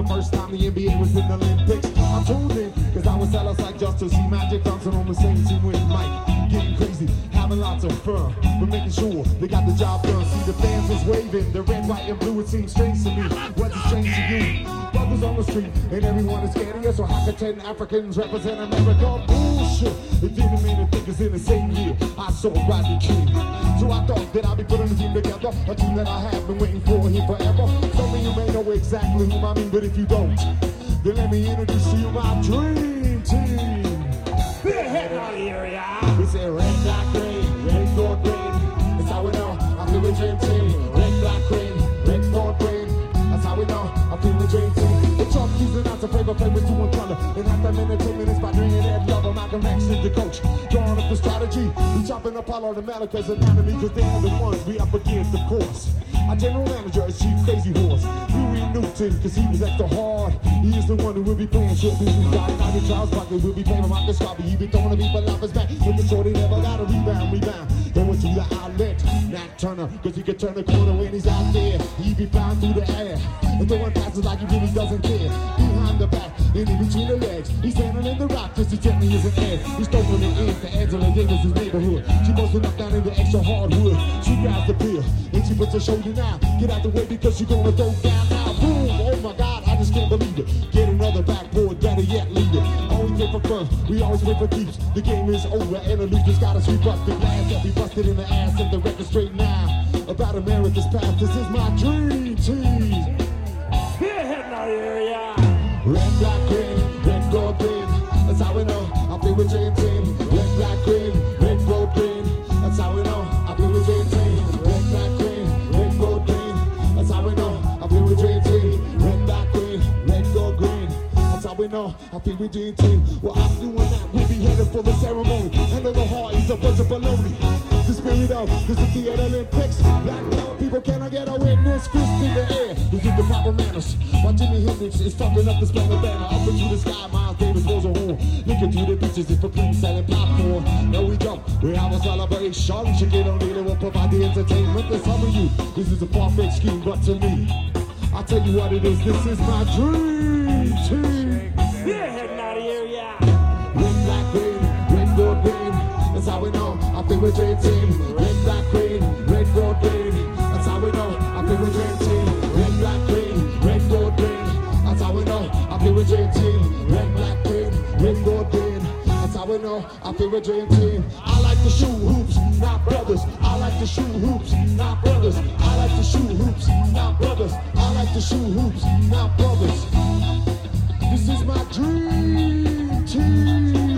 the first time the NBA was in the Olympics. I tuned in, cause I was zealous like just to see Magic Johnson on the same team with Mike. Getting crazy, having lots of fun, but making sure they got the job done. See, the fans was waving, the red, white, and blue, it seemed strange to me. Was it strange to you? Brothers on the street, and everyone is scared of you, so how could 10 Africans represent America? Bullshit, it didn't mean to think it's in the same year I saw Rodney King. So I thought that I'd be putting a team together, a team that I have been waiting for here forever. Some of you may know exactly whom I mean, but if you don't, then let me introduce to you my dream team. They're heading out of the area. It's a red, black, green, red, gold, green. That's how we know I feel the dream team. Red, black, green, red, gold, green. That's how we know I feel the dream team. The chalk keys and out to favor with 2 1 color. In half a minute, 2 minutes by Dream Ed Lover. Malcolm X is the coach. Drawing up the strategy. We chopping up all of the Malachi's anatomy, cause they're the ones we up against, of course. Our general manager is Chief Crazy Horse. Huey Newton, cause he was extra hard. He is the one who will be playing short business. Got Charles Barkley will be playing Marcus Garvey. He be throwing the people off his back. With the shorty never got a rebound. They went to the outlet. Nat Turner, cause he can turn the corner when he's out there. He be flying through the air. And throwing passes like he really doesn't care. Behind the back, and in between the legs. He's standing in the rock just as gently as an egg. He's throwing it in to Angela Davis' neighborhood. She busting up down in the extra hardwood. She grabs the pill, and she puts her shoulder now. Get out the way because she's gonna throw down now. Boom! Oh my God, I just can't believe it. Get another backboard, better yet leave it. Always wait for fun, we always wait for keeps. The game is over and the loser's gotta sweep up the glass that we busted in the ass and the record straight now. About America's past, this is my dream team. Here heading out here, yeah. Red, black, green, red, gold, green. That's how we know I feel with dream team. Red, black, green, red, gold, green. That's how we know I feel with dream team. Red, black, green, red, gold, green. That's how we know I feel with dream team. Red, black, green, red, gold, green. That's how we know I feel with dream team. Well, I'm doing that, we'll be headed for the ceremony. Handle the heart, he's a bunch of baloney. The spirit of this is the Olympics. Black power people, can I get a witness? Fist in the air, this is the proper manners. While Jimi Hendrix is fucking up the spangled banner. Up into the sky, Miles Davis blows a horn. Looking through the beaches, it's for plain selling popcorn. Now we jump, we have a celebration. Chicken O'Neal will provide the entertainment. To some of you, this is a far-fetched scheme, but to me, I'll tell you what it is. This is my dream team. We're heading out of here, yeah. Red, black, green, red, gold, green. That's how we know I feel with dream team. Red, black, green, red, gold, green. That's how we know I feel with dream team. Red, black, green, red, gold, green. That's how we know I feel with dream team. Red, black, green, red, gold, green. That's how we know I feel with dream team. I like to shoot hoops, not brothers. I like to shoot hoops, not brothers. I like to shoot hoops, not brothers. I like to shoot hoops, not brothers. This is my dream team.